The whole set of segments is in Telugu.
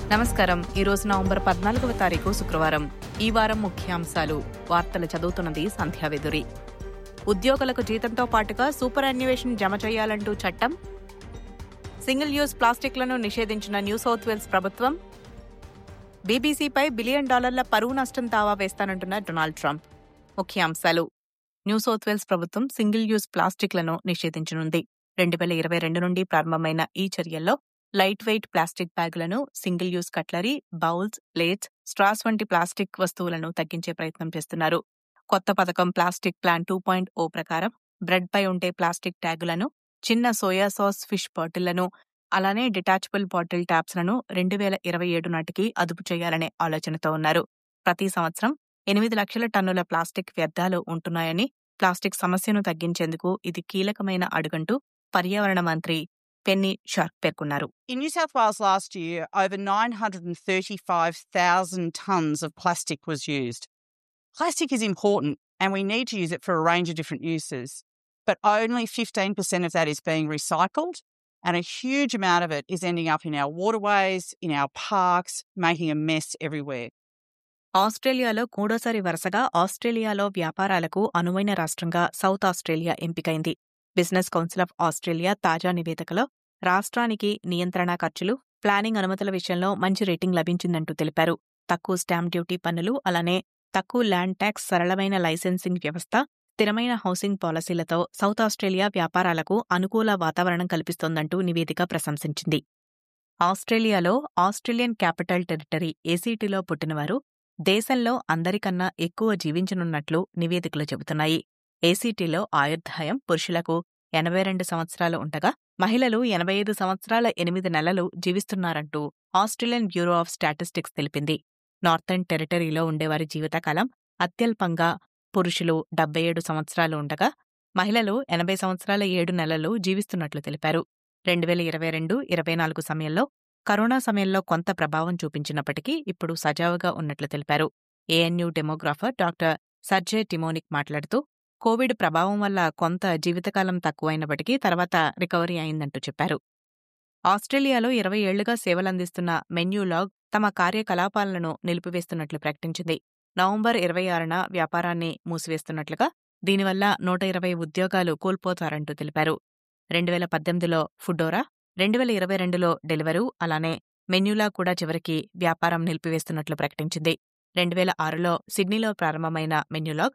నమస్కారం. ఈరోజు నవంబర్ 14వ తారీఖు శుక్రవారం. ఈ వారం ముఖ్యాంశాలు. వార్తలు చదువుతున్నది సంధ్యావేదురి. ఉద్యోగులకు జీతంతో పాటుగా సూపర్ అన్యువేషన్ జమ చేయాలంటూ చట్టం. సింగిల్ యూజ్ ప్లాస్టిక్లను నిషేధించిన న్యూ సౌత్ వేల్స్ ప్రభుత్వం. బీబీసీపై $1 బిలియన్ పరువు నష్టం దావా వేస్తానంటున్న డొనాల్డ్ ట్రంప్. ముఖ్యాంశాలు. న్యూ సౌత్ వేల్స్ ప్రభుత్వం సింగిల్ యూజ్ ప్లాస్టిక్లను నిషేధించనుంది. 2022 నుండి ప్రారంభమైన ఈ చర్యల్లో లైట్ వెయిట్ ప్లాస్టిక్ బ్యాగులను, single use cutlery, bowls, plates, straws వంటి ప్లాస్టిక్ వస్తువులను తగ్గించే ప్రయత్నం చేస్తున్నారు. కొత్త పథకం ప్లాస్టిక్ ప్లాన్ 2.0 ప్రకారం బ్రెడ్ పై ఉండే ప్లాస్టిక్ ట్యాగులను, చిన్న సోయా సాస్ ఫిష్ బాటిళ్లను, అలానే డిటాచబుల్ బాటిల్ ట్యాప్స్లను 2027 నాటికి అదుపు చేయాలనే ఆలోచనతో ఉన్నారు. ప్రతి సంవత్సరం 8 లక్షల టన్నుల ప్లాస్టిక్ వ్యర్థాలు ఉంటున్నాయని, ప్లాస్టిక్ సమస్యను తగ్గించేందుకు ఇది కీలకమైన అడుగంటూ పర్యావరణ మంత్రి పెన్నీ షార్క్ పేర్కొన్నారు. In New South Wales last year, over 935,000 tonnes of plastic was used. Plastic is important and we need to use it for a range of different uses, but only 15% of that is being recycled, and a huge amount of it is ending up in our waterways, in our parks, making a mess everywhere. ఆస్ట్రేలియాలో మూడోసారి వరుసగా ఆస్ట్రేలియాలో వ్యాపారాలకు అనువైన రాష్ట్రంగా సౌత్ ఆస్ట్రేలియా ఎంపికైంది. బిజినెస్ కౌన్సిల్ ఆఫ్ ఆస్ట్రేలియా తాజా నివేదికలో రాష్ట్రానికి నియంత్రణ ఖర్చులు, ప్లానింగ్ అనుమతుల విషయంలో మంచి రేటింగ్ లభించిందంటూ తెలిపారు. తక్కువ స్టాంప్ డ్యూటీ పన్నులు, అలానే తక్కువ ల్యాండ్ ట్యాక్స్, సరళమైన లైసెన్సింగ్ వ్యవస్థ, స్థిరమైన హౌసింగ్ పాలసీలతో సౌత్ ఆస్ట్రేలియా వ్యాపారాలకు అనుకూల వాతావరణం కల్పిస్తోందంటూ నివేదిక ప్రశంసించింది. ఆస్ట్రేలియాలో ఆస్ట్రేలియన్ క్యాపిటల్ టెరిటరీ ఏసీటీలో పుట్టినవారు దేశంలో అందరికన్నా ఎక్కువ జీవించనున్నట్లు నివేదికలు చెబుతున్నాయి. ఏసీటీలో ఆయుర్దాయం పురుషులకు 82 సంవత్సరాలు ఉండగా మహిళలు 85 సంవత్సరాల 8 నెలలు జీవిస్తున్నారంటూ ఆస్ట్రేలియన్ బ్యూరో ఆఫ్ స్టాటిస్టిక్స్ తెలిపింది. నార్థర్న్ టెరిటరీలో ఉండేవారి జీవితకాలం అత్యల్పంగా పురుషులు 77 సంవత్సరాలు ఉండగా మహిళలు 80 సంవత్సరాల 7 నెలలు జీవిస్తున్నట్లు తెలిపారు. 2022-24 సమయంలో కరోనా సమయంలో కొంత ప్రభావం చూపించినప్పటికీ ఇప్పుడు సజావుగా ఉన్నట్లు తెలిపారు. ఏఎన్యూ డెమోగ్రాఫర్ డాక్టర్ సర్జే టిమోనిక్ మాట్లాడుతూ కోవిడ్ ప్రభావం వల్ల కొంత జీవితకాలం తక్కువైనప్పటికీ తర్వాత రికవరీ అయిందంటూ చెప్పారు. ఆస్ట్రేలియాలో 20 ఏళ్లుగా సేవలందిస్తున్న మెన్యూలాగ్ తమ కార్యకలాపాలను నిలిపివేస్తున్నట్లు ప్రకటించింది. నవంబర్ 26న వ్యాపారాన్ని మూసివేస్తున్నట్లుగా, దీనివల్ల 120 ఉద్యోగాలు కోల్పోతారంటూ తెలిపారు. 2018లో ఫుడోరా, 2022లో డెలివరూ, అలానే మెన్యూలాగ్ కూడా చివరికి వ్యాపారం నిలిపివేస్తున్నట్లు ప్రకటించింది. 2006లో సిడ్నీలో ప్రారంభమైన మెన్యూలాగ్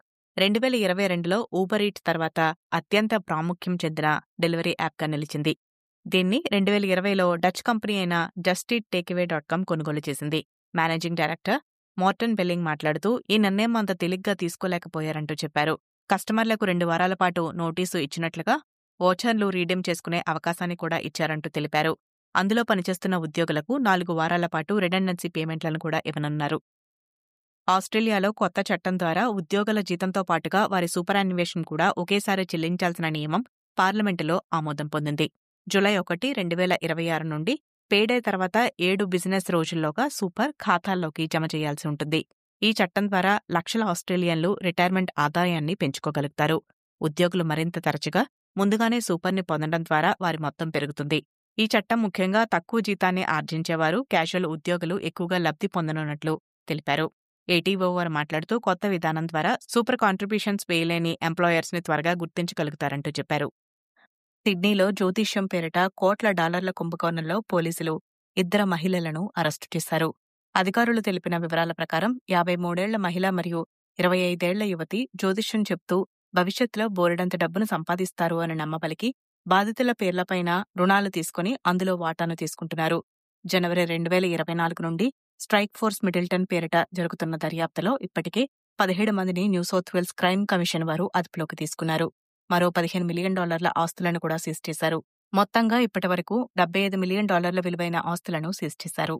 2022లో ఊబర్ ఈట్ తర్వాత అత్యంత ప్రాముఖ్యం చెందిన డెలివరీ యాప్గా నిలిచింది. దీన్ని 2020లో డచ్ కంపెనీ అయిన JustEatTakeaway.com కొనుగోలు చేసింది. మేనేజింగ్ డైరెక్టర్ మార్టన్ బెల్లింగ్ మాట్లాడుతూ ఈ నిర్ణయం అంత తేలిగ్గా తీసుకోలేకపోయారంటూ చెప్పారు. కస్టమర్లకు 2 వారాల పాటు నోటీసు ఇచ్చినట్లుగా వోచర్లు రీడీమ్ చేసుకునే అవకాశాన్ని కూడా ఇచ్చారంటూ తెలిపారు. అందులో పనిచేస్తున్న ఉద్యోగులకు 4 వారాల పాటు రిడెండెన్సీ పేమెంట్లను కూడా ఇవ్వనున్నారు. ఆస్ట్రేలియాలో కొత్త చట్టం ద్వారా ఉద్యోగుల జీతంతో పాటుగా వారి సూపర్ అన్యువేషన్ కూడా ఒకేసారి చెల్లించాల్సిన నియమం పార్లమెంటులో ఆమోదం పొందింది. జూలై 1, 2026 నుండి పేడే తర్వాత 7 బిజినెస్ రోజుల్లోగా సూపర్ ఖాతాల్లోకి జమ చేయాల్సి ఉంటుంది. ఈ చట్టం ద్వారా లక్షల ఆస్ట్రేలియన్లు రిటైర్మెంట్ ఆదాయాన్ని పెంచుకోగలుగుతారు. ఉద్యోగులు మరింత తరచుగా ముందుగానే సూపర్ని పొందడం ద్వారా వారి మొత్తం పెరుగుతుంది. ఈ చట్టం ముఖ్యంగా తక్కువ జీతాన్ని ఆర్జించేవారు, క్యాజువల్ ఉద్యోగులు ఎక్కువగా లబ్ధి పొందనున్నట్లు తెలిపారు. ఏటీఓఆర్ మాట్లాడుతూ కొత్త విధానం ద్వారా సూపర్ కాంట్రిబ్యూషన్స్ వేయలేని ఎంప్లాయర్స్ని త్వరగా గుర్తించగలుగుతారంటూ చెప్పారు. సిడ్నీలో జ్యోతిష్యం పేరిట కోట్ల డాలర్ల కుంభకోణంలో పోలీసులు 2 మహిళలను అరెస్టు చేశారు. అధికారులు తెలిపిన వివరాల ప్రకారం 53 ఏళ్ల మహిళ మరియు 25 ఏళ్ల యువతి జ్యోతిష్యం చెప్తూ భవిష్యత్తులో బోలెడంత డబ్బును సంపాదిస్తారు అని నమ్మబలికి బాధితుల పేర్లపైన రుణాలు తీసుకుని అందులో వాటాను తీసుకుంటున్నారు. జనవరి 2024 నుండి స్ట్రైక్ ఫోర్స్ మిడిల్టన్ పేరిట జరుగుతున్న దర్యాప్తులో ఇప్పటికే 17 మందిని New South Wales crime commission వారు అదుపులోకి తీసుకున్నారు. మరో $15 మిలియన్ ఆస్తులను కూడా సీజ్ చేశారు. మొత్తంగా ఇప్పటివరకు $75 మిలియన్ విలువైన ఆస్తులను సీజ్ చేశారు.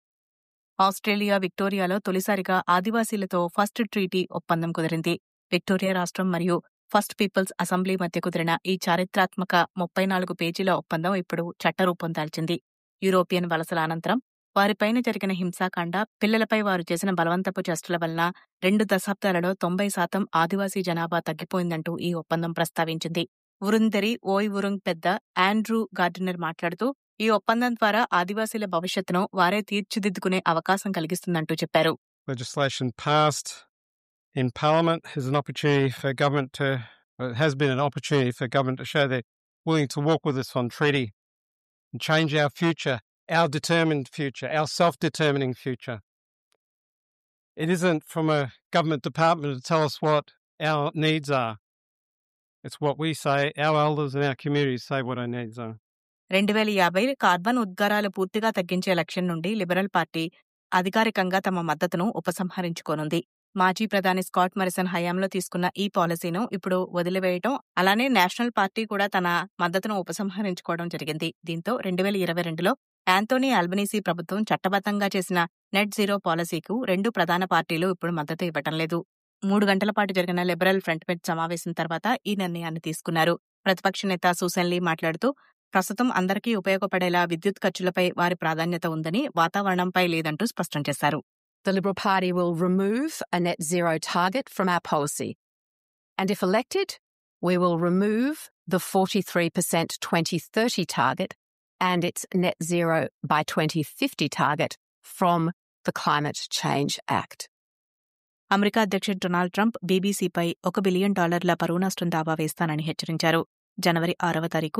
ఆస్ట్రేలియా విక్టోరియాలో తొలిసారిగా ఆదివాసీలతో ఫస్ట్ ట్రీటీ ఒప్పందం కుదిరింది. విక్టోరియా రాష్ట్రం మరియు ఫస్ట్ పీపుల్స్ అసెంబ్లీ మధ్య కుదిరిన ఈ చారిత్రాత్మక 34 పేజీల ఒప్పందం ఇప్పుడు చట్టరూపం దాల్చింది. యూరోపియన్ వలసల అనంతరం వారిపైన జరిగిన హింసాకాండ, పిల్లలపై వారు చేసిన బలవంతపు చేష్టల వలన 2 దశాబ్దాలలో 90% ఆదివాసీ జనాభా తగ్గిపోయిందంటూ ఈ ఒప్పందం ప్రస్తావించింది. ఉరుందెరి ఓయ్ ఉరుంగ్ పెద్ద ఆండ్రూ గార్డినర్ మాట్లాడుతూ ఈ ఒప్పందం ద్వారా ఆదివాసీల భవిష్యత్తును వారే తీర్చిదిద్దుకునే అవకాశం కలిగిస్తుందంటూ చెప్పారు. Legislation passed in Parliament is an opportunity for government to, it has been an opportunity for government to show they're willing to walk with us on treaty and change our future, our determined future, our self-determining future. It isn't from a government department to tell us what our needs are. It's what we say, our elders and our communities say what our needs are. 2050 carbon ఉద్గారాలు పూర్తిగా తగ్గించే లక్ష్యం నుండి లిబరల్ పార్టీ అధికారికంగా తమ మద్దతును ఉపసంహరించుకోనుంది. మాజీ ప్రధాని స్కాట్ మారిసన్ హయాంలో తీసుకున్న ఈ పాలసీను ఇప్పుడు వదిలివేయటం, అలానే నేషనల్ పార్టీ కూడా తన మద్దతును ఉపసంహరించుకోవడం జరిగింది. దీంతో 2022లో యాంథోనీ ఆల్బనీసీ ప్రభుత్వం చట్టబద్ధంగా చేసిన నెట్ జీరో పాలసీకు రెండు ప్రధాన పార్టీలు ఇప్పుడు మద్దతు ఇవ్వటం లేదు. 3 గంటల పాటు జరిగిన లిబరల్ ఫ్రంట్ బెంచ్ సమావేశం తర్వాత ఈ నిర్ణయాన్ని తీసుకున్నారు. ప్రతిపక్ష నేత సూసన్ లీ మాట్లాడుతూ, ప్రస్తుతం అందరికీ ఉపయోగపడేలా విద్యుత్ ఖర్చులపై వారి ప్రాధాన్యత ఉందని, వాతావరణంపై లేదంటూ స్పష్టం చేశారు. The Liberal Party will remove a net zero target from our policy. And if elected, we will remove the 43% 2030 target and its net zero by 2050 target from the Climate Change Act. America అధ్యక్షుడు డొనాల్డ్ ట్రంప్ బీబీసీపై $1 బిలియన్ పరువు నష్టం దావా వేస్తానని హెచ్చరించారు. జనవరి 6వ తారీఖు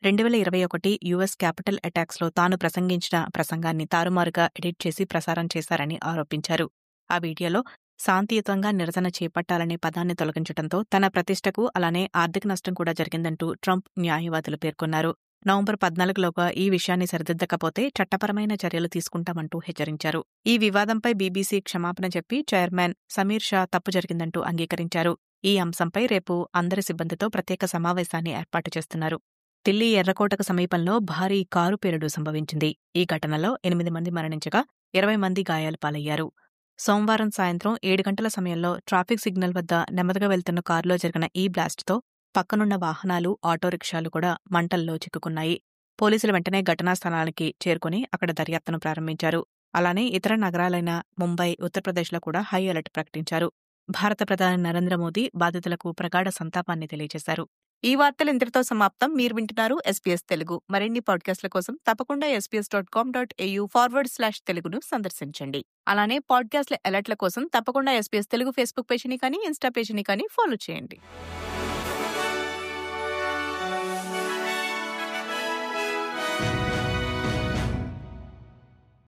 2021 యుఎస్ క్యాపిటల్ అటాక్స్లో తాను ప్రసంగించిన ప్రసంగాన్ని తారుమారుగా ఎడిట్ చేసి ప్రసారం చేశారని ఆరోపించారు. ఆ వీడియోలో శాంతియుతంగా నిరసన చేపట్టాలనే పదాన్ని తొలగించడంతో తన ప్రతిష్టకు అలానే ఆర్థిక నష్టం కూడా జరిగిందంటూ ట్రంప్ న్యాయవాదులు పేర్కొన్నారు. నవంబర్ 14లోగా ఈ విషయాన్ని సరిదిద్దకపోతే చట్టపరమైన చర్యలు తీసుకుంటామంటూ హెచ్చరించారు. ఈ వివాదంపై బీబీసీ క్షమాపణ చెప్పి చైర్మన్ సమీర్ షా తప్పు జరిగిందంటూ అంగీకరించారు. ఈ అంశంపై రేపు అందరి సిబ్బందితో ప్రత్యేక సమావేశాన్ని ఏర్పాటు చేస్తున్నారు. ఢిల్లీ ఎర్రకోటకు సమీపంలో భారీ కారు పేలుడు సంభవించింది. ఈ ఘటనలో 8 మంది మరణించగా 20 మంది గాయాల పాలయ్యారు. సోమవారం సాయంత్రం 7 గంటల సమయంలో ట్రాఫిక్ సిగ్నల్ వద్ద నెమ్మదిగా వెళ్తున్న కారులో జరిగిన ఈ బ్లాస్ట్తో పక్కనున్న వాహనాలు, ఆటోరిక్షాలు కూడా మంటల్లో చిక్కుకున్నాయి. పోలీసులు వెంటనే ఘటనా స్థలానికి చేరుకుని అక్కడ దర్యాప్తును ప్రారంభించారు. అలానే ఇతర నగరాలైన ముంబై, ఉత్తరప్రదేశ్లో కూడా హై అలర్ట్ ప్రకటించారు. భారత ప్రధాని నరేంద్ర మోదీ బాధితులకు ప్రగాఢ సంతాపాన్ని తెలియజేశారు. ఈ వార్తలు ఇంతటితో సమాప్తం. మీరు వింటున్నారు SBS తెలుగు. మరిన్ని పాడ్కాస్ట్ల కోసం తప్పకుండా sbs.com.au/తెలుగును సందర్శించండి. అలానే పాడ్కాస్ట్ల అలర్ట్ల కోసం తప్పకుండా SBS తెలుగు ఫేస్బుక్ పేజీని కానీ, ఇన్స్టా పేజీని కానీ ఫాలో చేయండి.